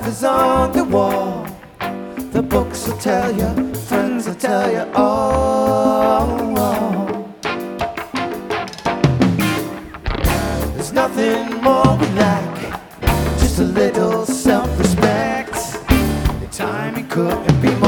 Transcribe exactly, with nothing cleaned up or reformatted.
Love is on the wall. The books will tell you, friends will tell you all. There's nothing more we lack, just a little self-respect. The time you couldn't be